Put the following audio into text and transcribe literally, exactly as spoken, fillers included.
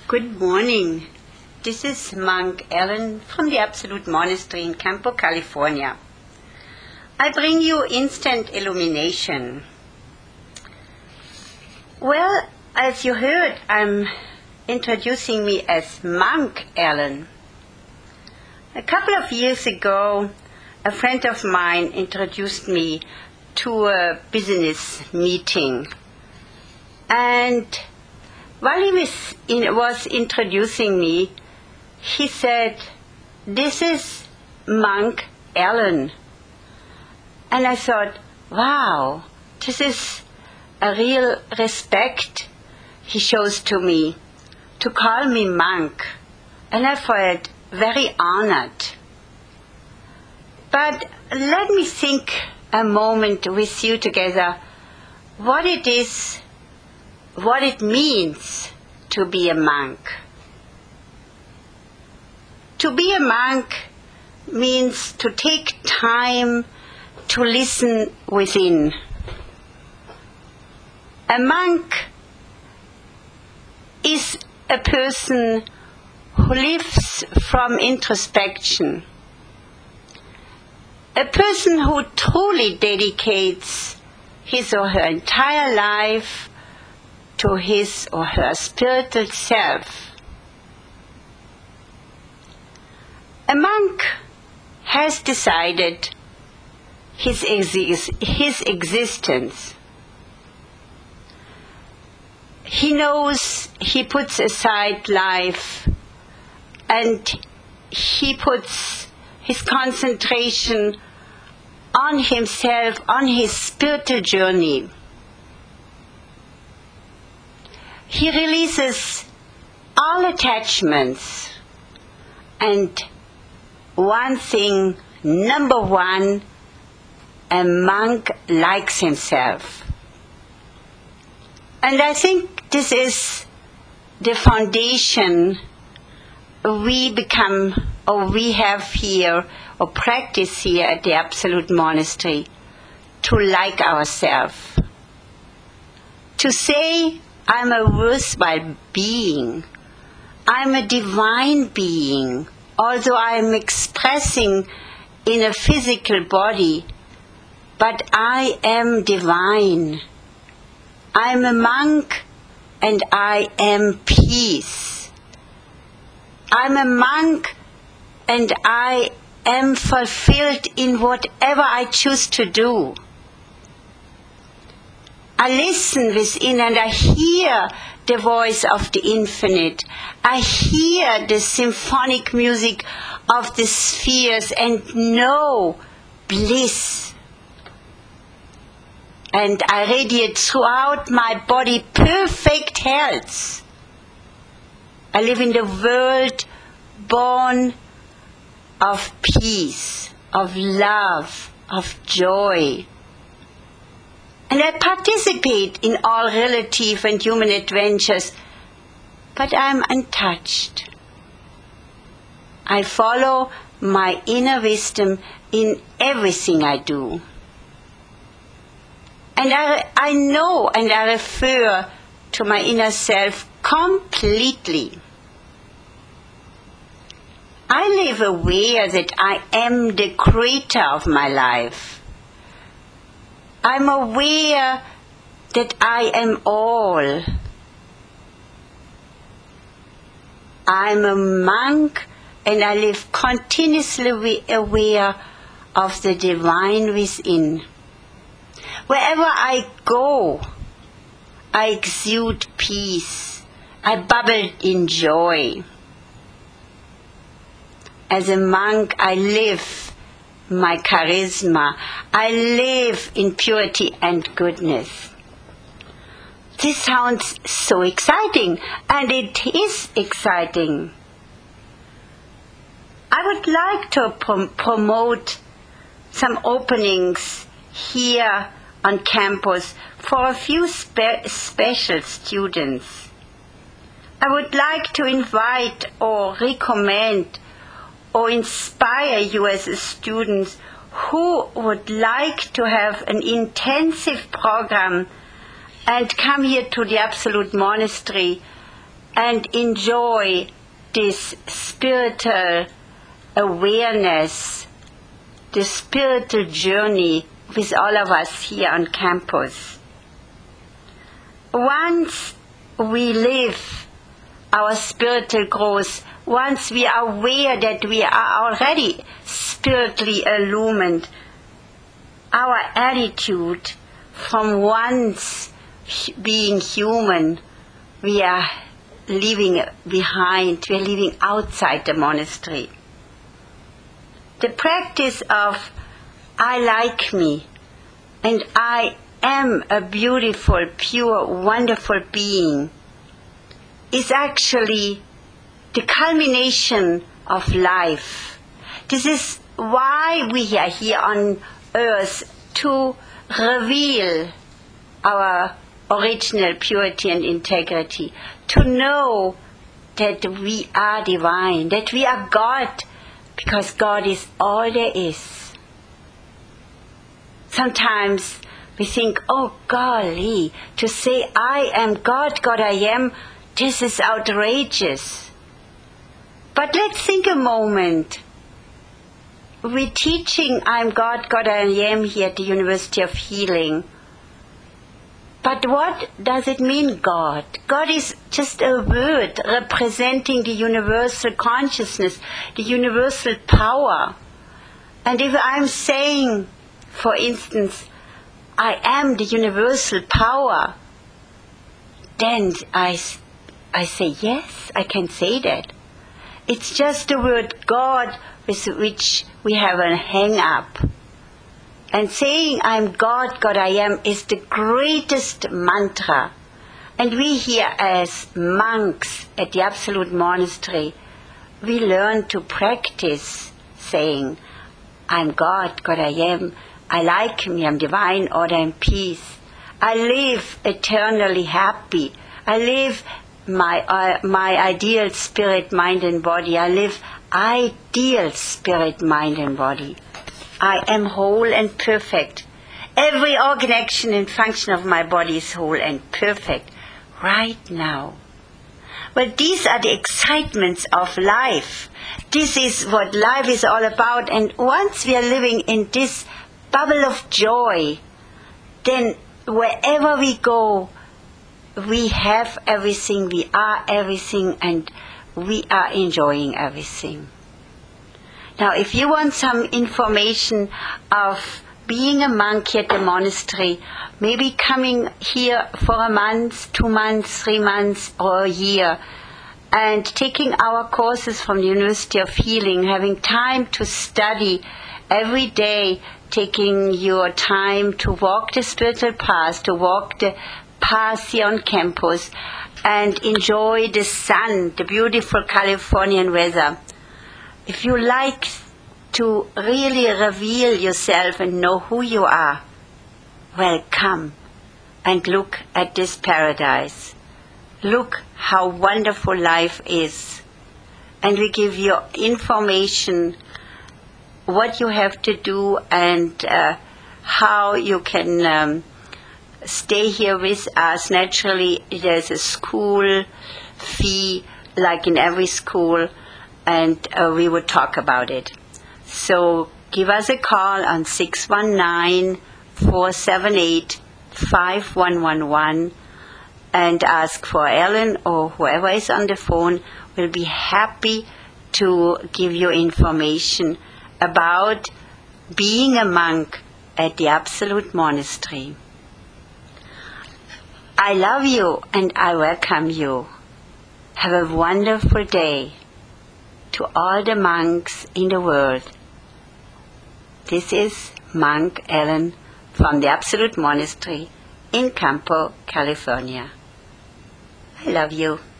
Good morning. This is Monk Ellen from the Absolute Monastery in Campo, California. I bring you instant illumination. Well, as you heard, I'm introducing me as Monk Ellen. A couple of years ago, a friend of mine introduced me to a business meeting. And while he was, in, was introducing me, he said, "This is Monk Ellen." And I thought, wow, this is a real respect he shows to me, to call me monk. And I felt very honored. But let me think a moment with you together what it is what it means to be a monk. To be a monk means to take time to listen within. A monk is a person who lives from introspection. A person who truly dedicates his or her entire life to his or her spiritual self. A monk has decided his, exis- his existence. He knows he puts aside life and he puts his concentration on himself, on his spiritual journey. He releases all attachments, and one thing, number one, a monk likes himself. And I think this is the foundation we become, or we have here, or practice here at the Absolute Monastery, to like ourselves. To say, I'm a worthwhile being. I'm a divine being. Although I'm expressing in a physical body, but I am divine. I'm a monk and I am peace. I'm a monk and I am fulfilled in whatever I choose to do. I listen within and I hear the voice of the infinite. I hear the symphonic music of the spheres and know bliss. And I radiate throughout my body perfect health. I live in the world born of peace, of love, of joy. And I participate in all relative and human adventures, but I'm untouched. I follow my inner wisdom in everything I do. And I, I know and I refer to my inner self completely. I live aware that I am the creator of my life. I'm aware that I am all. I'm a monk and I live continuously aware of the divine within. Wherever I go, I exude peace. I bubble in joy. As a monk, I live my charisma. I live in purity and goodness. This sounds so exciting, and it is exciting. I would like to prom- promote some openings here on campus for a few spe- special students. I would like to invite or recommend or inspire you as a student who would like to have an intensive program and come here to the Absolute Monastery and enjoy this spiritual awareness, the spiritual journey with all of us here on campus. Once we live our spiritual growth, once we are aware that we are already spiritually illumined, our attitude from once being human, we are leaving behind, we are leaving outside the monastery. The practice of I like me and I am a beautiful, pure, wonderful being is actually the culmination of life. This is why we are here on earth, to reveal our original purity and integrity, to know that we are divine, that we are God, because God is all there is. Sometimes we think, oh golly, to say I am God, God I am, this is outrageous. But let's think a moment. We're teaching I'm God, God I am here at the University of Healing. But what does it mean, God? God is just a word representing the universal consciousness, the universal power. And if I'm saying, for instance, I am the universal power, then I, I say, yes, I can say that. It's just the word God with which we have a hang-up. And saying I'm God, God I am is the greatest mantra. And we here as monks at the Absolute Monastery, we learn to practice saying I'm God, God I am, I like me, I'm divine, order and peace. I live eternally happy. I live my uh, my ideal spirit, mind and body. I live ideal spirit, mind and body. I am whole and perfect. Every organ, action and function of my body is whole and perfect right now. Well, these are the excitements of life. This is what life is all about. And once we are living in this bubble of joy, then wherever we go, we have everything, we are everything, and we are enjoying everything. Now, if you want some information of being a monk here at the monastery, maybe coming here for a month, two months, three months, or a year, and taking our courses from the University of Healing, having time to study every day, taking your time to walk the spiritual path, to walk the path here on campus, and enjoy the sun, the beautiful Californian weather. If you like to really reveal yourself and know who you are, well, come and look at this paradise. Look how wonderful life is. And we give you information, what you have to do, and uh, how you can um, stay here with us. Naturally, there's a school fee, like in every school, and uh, we would talk about it. So give us a call on six one nine, four seven eight, five one one one and ask for Ellen, or whoever is on the phone will be happy to give you information about being a monk at the Absolute Monastery. I love you and I welcome you. Have a wonderful day. To all the monks in the world. This is Monk Ellen from the Absolute Monastery in Campo, California. I love you.